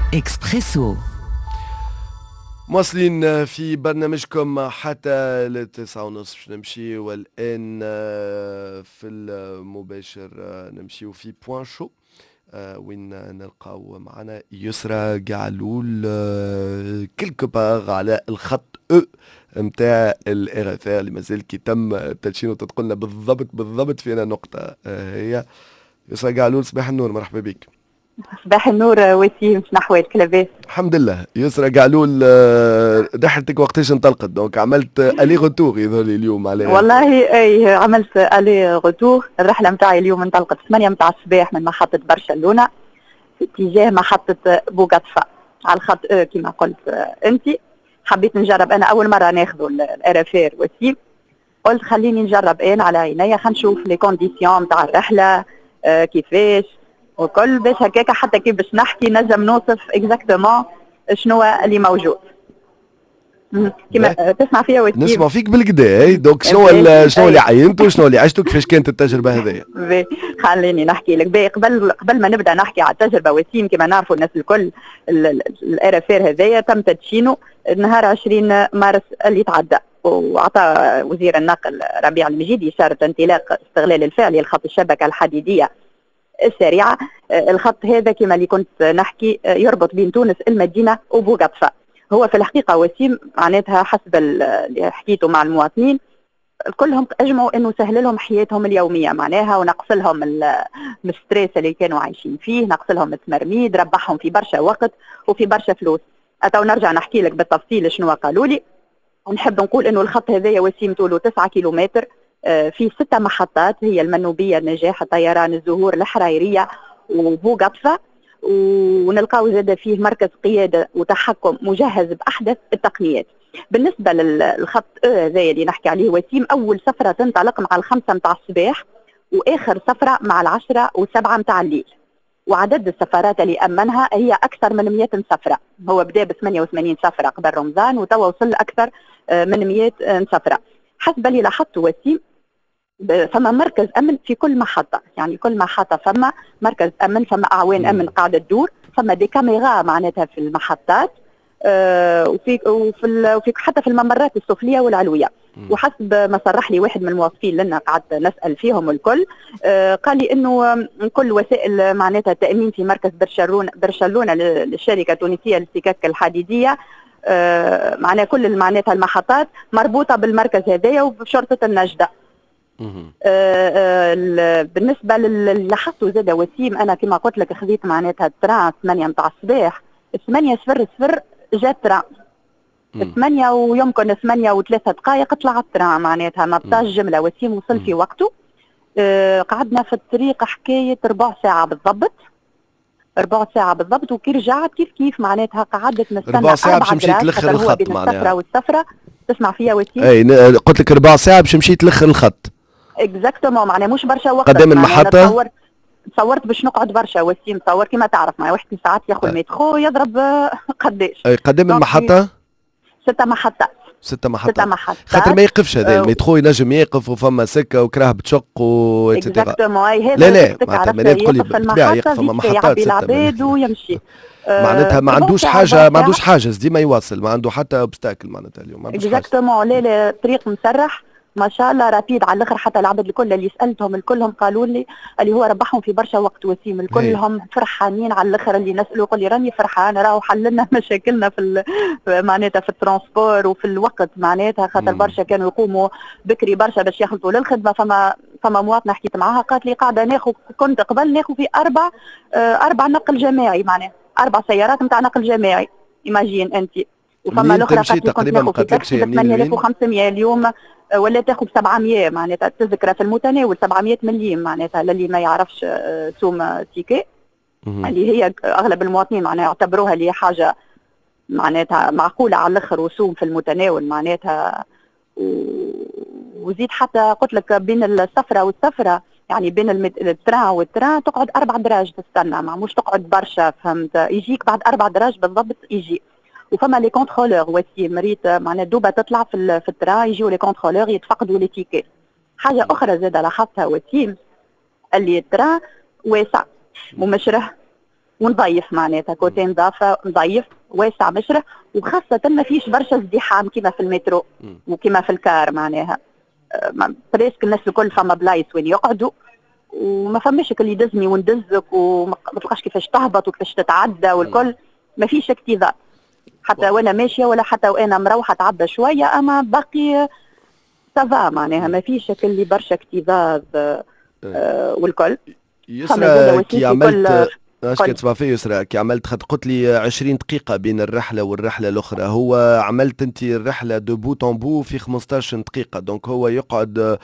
إكسبريسو. مواصلين في برنامجكم حتى للتسعة ونصف باش نمشي، والآن في المباشر نمشيو في بوان شو وين نلقاو معنا يسرى قعلول كيلكو باغ على الخط او متاع الار اف ار اللي مازال كي تم تدشينه، تتقلنا بالضبط فينا نقطة هي يسرى قعلول. صباح النور، مرحبا بك. صباح النور وسيم، شنو احوالك؟ لاباس الحمد لله. يسرى قعلول، رحلتك وقتاش انطلقت؟ دونك عملت الي روتور يظهر لي اليوم على والله اي عملت الي روتور. الرحله نتاعي اليوم انطلقت 8 نتاع الصباح من محطه برشلونه في اتجاه محطه بوغاتفا على الخط كما قلت انت. حبيت نجرب، انا اول مره ناخذ الارافير وسيم، قلت خليني نجرب انا على عينيا، خلينا نشوف لي كونديسيون نتاع الرحله كيفاش وكل، باش هكاك حتى كي باش نحكي نجم نوصف اكزاكتومون شنو اللي موجود. كما تسمع فيها وسيم؟ نسمع فيك بالكدا. دونك شنو اللي عينتوا، شنو اللي عشتوا، كيفاش كانت التجربه هذه؟ خليني نحكي لك. قبل ما نبدا نحكي على التجربه وسيم، كما نعرفوا الناس الكل الارافير هذايا تم تدشينه نهار 20 مارس اللي تعدى، واعطى وزير النقل ربيع المجيد اشاره انطلاق استغلال الفعلي لخط الشبكه الحديديه السريعه. الخط هذا كما اللي كنت نحكي يربط بين تونس المدينه وبوغاتفا. هو في الحقيقه وسيم معناتها حسب اللي حكيته مع المواطنين كلهم اجمعوا انه سهل لهم حياتهم اليوميه معناها، ونقص لهم الستريس اللي كانوا عايشين فيه، نقص لهم التمرميد، ربحهم في برشا وقت وفي برشا فلوس. اتو نرجع نحكي لك بالتفصيل شنو قالوا لي. ونحب نقول انه الخط هذايا وسيم طوله 9 كيلومتر، في 6 محطات هي المنوبيه، النجاح، الطيران، الزهور، الحرايريه وبوغاتفا. ونلقاو زاد فيه مركز قياده وتحكم مجهز باحدث التقنيات. بالنسبه للخط هذا اللي نحكي عليه وسيم، اول سفره تنطلق مع 5 متاع الصباح، واخر سفره مع 10 و7 متاع الليل. وعدد السفرات اللي امنها هي اكثر من 100 سفره. هو بدا ب 88 سفره قبل رمضان، وتوا وصل اكثر من 100 سفره. حسب اللي لاحظته وسيم، فما مركز امن في كل محطه، يعني كل محطه فما مركز امن، فما اعوان امن قاعده تدور، فما دي كاميرا معناتها في المحطات، وفي حتى في الممرات السفليه والعلويه. وحسب ما صرح لي واحد من الموظفين لنا قعدت نسال فيهم الكل، قال لي انه كل وسائل معناتها التامين في مركز برشلونه للشركه التونسيه للسكك الحديديه، معناها كل معناتها المحطات مربوطه بالمركز هذايا وبشرطه النجده. بالنسبه اللي لاحظته زاد وسيم، انا كما قلت لك خذيت معناتها التران 8 متاع الصباح، 8:00 جات تران 8 ويمكن 8 و3 دقائق طلع التران، معناتها ما بطاش جمله وسيم، وصل في وقته. قعدنا في الطريق حكايه ربع ساعه بالضبط، وكي رجعت كيف معناتها قعدت نستنى ربع ساعه باش مشيت تلخر الخط معناها. السفره والسفره تسمع فيها وسيم؟ اي قلت لك ربع ساعه باش مشيت تلخر الخط. اكزاكتومون، معناها مش برشا وقت. قدام المحطه تصورت باش نقعد برشا وسيم، تصور كما تعرف معي واحد ساعات ياخذ المترو يضرب قداش. قدام المحطه 6 محطات. 6 محطات خاطر ما يقفش هذا المترو، ينجم يقف وفما سكه وكراه بتشق و اكزاكتومون. هذا لا معناتها ما تقول لي بالطبيعه يقف، فما محطات 6 العباد ويمشي. معناتها ما عندوش حاجز ديما يواصل، ما عنده حتى اوبستاكل معناتها اليوم ما عندوش حاجه. اكزاكتومون. لا الطريق مسرح ما شاء الله، رابيد على الاخر. حتى العباد الكل اللي سالتهم الكلهم قالوا لي اللي هو ربحهم في برشا وقت وسيم، الكلهم فرحانين على الاخر. اللي نسالوا يقول لي راني فرحان، راهو حللنا مشاكلنا في معناتها في الترونسبور وفي الوقت معناتها، خاطر برشا كانوا يقوموا بكري برشا باش يخلطوا للخدمه. فما مواطنه حكيت معاها قالت لي قاعده ناخذ، كنت قبل ناخذ في 4 نقل جماعي، معناها 4 سيارات نتاع نقل جماعي، ايماجين انت. وفما الاخرى قالت لي كنت ناخذ في تاكسي ب 8500، اليوم ولا تاخذ 700 معناتها. التذكره في المتناول 700 مليم معناتها، للي ما يعرفش سوم تيكي اللي هي اغلب المواطنين معناها يعتبروها اللي حاجه معناتها معقوله على الاخر، وسوم في المتناول معناتها. وزيد حتى قلت لك بين السفره والسفره، يعني بين التران والتران تقعد 4 دراج تستنى، مش تقعد برشا، فهمت؟ يجيك بعد 4 دراج بالضبط يجي. وفما لي كونترولور وسيم، مريت معناها دوبا تطلع في التران يجيو لي كونترولور يتفقدوا لي تيكي. حاجه اخرى زاد لاحظتها وسيم، اللي التران واسع ومشره ونضيف معناتها كوتي نظافه نضيف واسع مشرح، وخاصه ما فيش برشا ازدحام كما في المترو وكما في الكار معناها. بريسك الناس الكل فما بلايص وين يقعدوا، وما فماش اللي يدزني وندزك وما تلقاش كيفاش تهبط وكيفاش تتعدى والكل، ما فيش اكتظاظ حتى وانا ماشيه ولا حتى وانا مروحه تعدى شويه، اما باقي سافا معناها ما فيش اللي برشا اكتظاظ والكل. يسرى كي عملت اش كتسمع فيه يسرى كي عملت قلت لي 20 دقيقة بين الرحلة والرحلة الأخرى، هو عملت أنت الرحلة دو بو طون بو في 15 دقيقة، دونك هو يقعد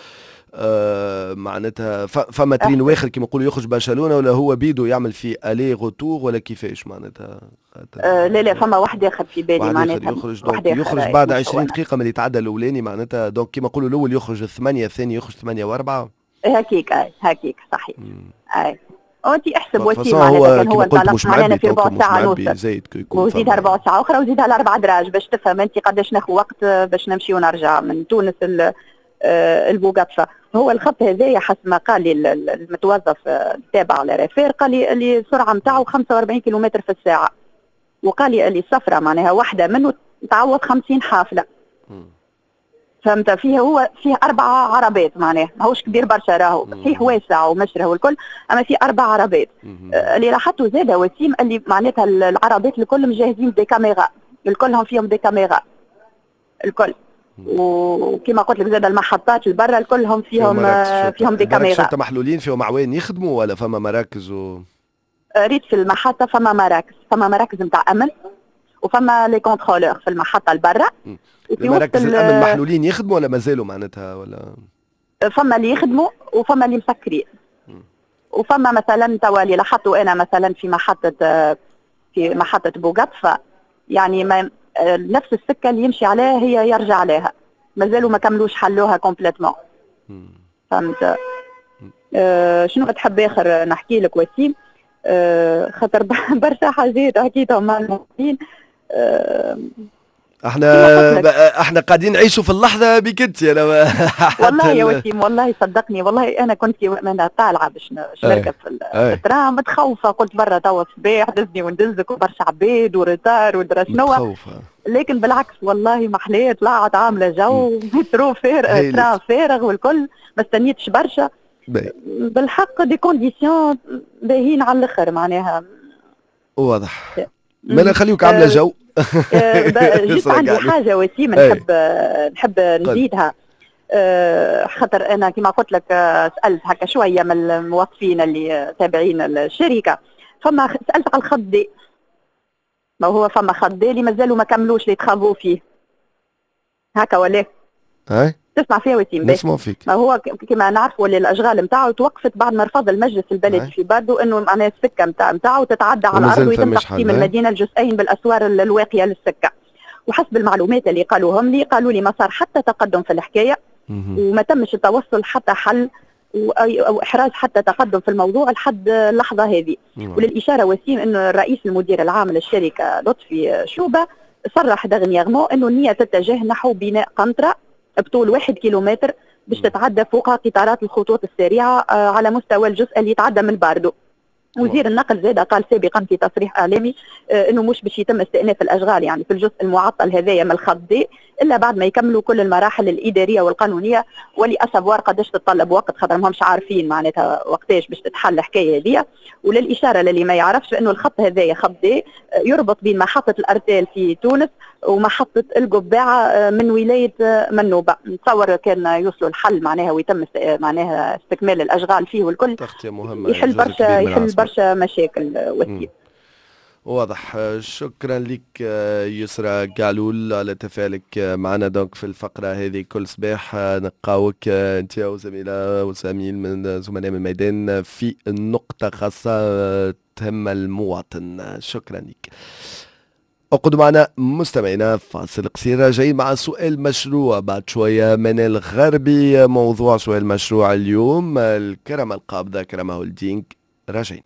معناتها فما ترين واخر كيما يقولوا يخرج برشلونة، ولا هو بيدو يعمل في الي غوتور ولا كيفاش معناتها؟ لا فما واحد اخر في بالي معناتها يخرج بعد 20 دقيقة من اللي تعدى الأولاني معناتها، دونك كيما يقولوا الأول يخرج 8 الثاني يخرج 8 و4 هكيك. هكيك صحيح. انت احسب وسيم معناتها كان هو انطلق معنا في ربع ساعه نوصل، وزيدها ربع ساعه اخرى وزيدها على 4 دراج باش تفهم انت قداش ناخذ وقت باش نمشي ونرجع من تونس البوقطفه. هو الخط هذايا حسب ما قال لي المتوظف التابع على رافير، قال لي السرعه نتاعو 45 كيلومتر في الساعه، وقال لي السفره معناها واحده منه تعوض 50 حافله. فهمت؟ هو فيه 4 عربات معناها، ماهوش كبير برشا راهو، صحيح واسع ومشره والكل، اما فيه 4 عربات. اللي لاحظته زاده وسيم اللي معناتها العربات الكل مجهزين دي كاميرا، الكلهم فيهم دي كاميرا الكل، وكما قلت لك زاد المحطات البرة الكلهم فيهم دي كاميرا. شرطة محلولين فيهم عوين يخدموا ولا فما مراكز ريت في المحطة فما مراكز نتاع امن، وفما لي كونترولور في المحطة البرة. المراكز الامن محلولين يخدموا ولا مازالوا معناتها ولا؟ فما اللي يخدموا وفما اللي مسكرين، وفما مثلا توالي لاحظتوا انا مثلا في محطة بوقطفة يعني ما نفس السكه اللي يمشي عليها هي يرجع عليها، مازالوا ما كملوش حلوها كومبليتمون. فهمت؟ شنو تحب اخر نحكي لك وسيم؟ خاطر برشا حاجات حكيتهم مع المؤمنين. احنا قاعدين نعيشوا في اللحظه بك انت. انا والله يا وسيم والله صدقني، والله انا كنت انا طالعه باش نركب في الترام متخوفه، قلت برا توا الصباح دزني وندزك وبرشا عباد وريتار ودرا شنو، لكن بالعكس والله ما حليت، طلعت عامله جو مترو ترام فارغ والكل، ما استنيتش برشا بالحق، دي كونديسيون باهين على الاخر معناها واضح. ما نخليوك عامله جو. جيت عندي حاجه وسيم نحب نزيدها، خاطر انا كما قلت لك سالت هكا شويه من الموظفين اللي تابعين الشركه، فما سالت على الخط دي، ما هو فما خط دي اللي مازالوا ما كملوش اللي يتخابوا فيه هكا ولا تسمع فيها وسيم؟ نسمع فيك. ما هو كما نعرفوا اللي الاشغال نتاعو توقفت بعد ما رفض المجلس البلدي في باردو انه معناها السكه نتاعو تتعدى على الارض ويتم تقسيم المدينه لجزئين بالاسوار الواقيه للسكه. وحسب المعلومات اللي قالوا لي ما صار حتى تقدم في الحكايه، وما تمش التوصل حتى حل او احراز حتى تقدم في الموضوع لحد اللحظه هذه. وللاشاره وسيم انه الرئيس المدير العام للشركه لطفي شوبه صرح دغنيغمون انه النيه تتجه نحو بناء قنطره بطول 1 كيلومتر باش تتعدى فوق قطارات الخطوط السريعه على مستوى الجزء اللي يتعدى من باردو. وزير النقل زاد قال سابقا في تصريح اعلامي انه مش باش يتم استئناف الاشغال يعني في الجزء المعطل هذايا من الخط دي الا بعد ما يكملوا كل المراحل الاداريه والقانونيه، ولاسبوار قداش تتطلب وقت خاطر ماهمش عارفين معناتها وقتاش باش تتحل الحكايه هذيا. وللاشاره للي ما يعرفش انه الخط هذايا خط دي يربط بين محطه الارتال في تونس ومحطه القباعه من ولايه منوبه. نتصور كان يوصلوا الحل معناها ويتم معناها استكمال الاشغال فيه والكل يحل برشا مشاكل وسيم. واضح. شكرا لك يسرى قالول على تفاعلك معنا دونك في الفقرة هذه كل صباح. نلقاوك انت وزميلة وزميل من زملاء من الميدان في نقطة خاصة تهم المواطن. شكرا لك. أقعدوا معنا مستمعينا فاصل قصير، راجعين مع سؤال مشروع بعد شوية من الغربي. موضوع سؤال مشروع اليوم الكرم القابضة كرم هولدينغ. راجعين.